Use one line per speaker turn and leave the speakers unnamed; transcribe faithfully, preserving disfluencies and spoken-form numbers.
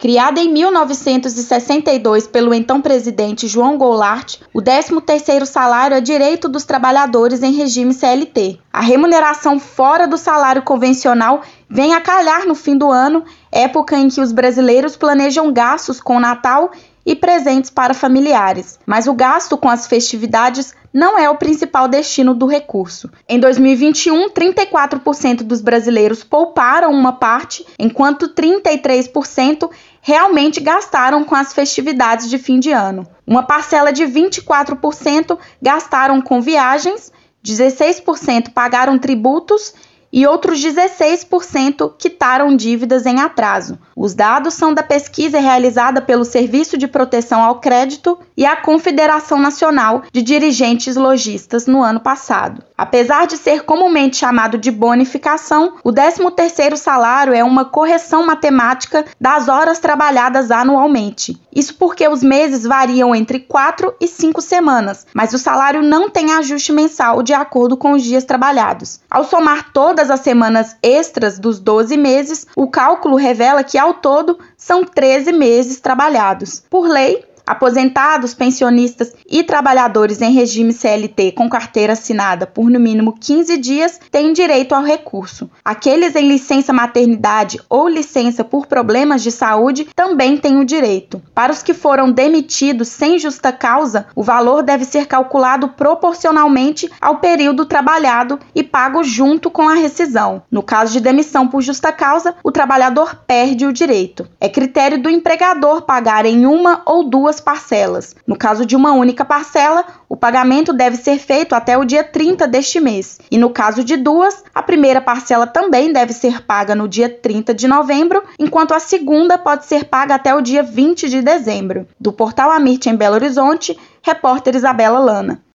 Criado em mil novecentos e sessenta e dois pelo então presidente João Goulart, o décimo terceiro salário é direito dos trabalhadores em regime C L T. A remuneração fora do salário convencional vem a calhar no fim do ano, época em que os brasileiros planejam gastos com Natal e presentes para familiares, mas o gasto com as festividades não é o principal destino do recurso. Em dois mil e vinte e um, trinta e quatro por cento dos brasileiros pouparam uma parte, enquanto trinta e três por cento realmente gastaram com as festividades de fim de ano. Uma parcela de vinte e quatro por cento gastaram com viagens, dezesseis por cento pagaram tributos e outros dezesseis por cento quitaram dívidas em atraso. Os dados são da pesquisa realizada pelo Serviço de Proteção ao Crédito e a Confederação Nacional de Dirigentes Lojistas no ano passado. Apesar de ser comumente chamado de bonificação, o décimo terceiro salário é uma correção matemática das horas trabalhadas anualmente. Isso porque os meses variam entre quatro e cinco semanas, mas o salário não tem ajuste mensal de acordo com os dias trabalhados. Ao somar todas as semanas extras dos doze meses, o cálculo revela que ao todo são treze meses trabalhados. Por lei, aposentados, pensionistas e trabalhadores em regime C L T com carteira assinada por no mínimo quinze dias têm direito ao recurso. Aqueles em licença maternidade ou licença por problemas de saúde também têm o direito. Para os que foram demitidos sem justa causa, o valor deve ser calculado proporcionalmente ao período trabalhado e pago junto com a rescisão. No caso de demissão por justa causa, o trabalhador perde o direito. É critério do empregador pagar em uma ou duas parcelas. No caso de uma única parcela, o pagamento deve ser feito até o dia trinta deste mês. E no caso de duas, a primeira parcela também deve ser paga no dia trinta de novembro, enquanto a segunda pode ser paga até o dia vinte de dezembro. Do Portal Amit em Belo Horizonte, repórter Isabela Lana.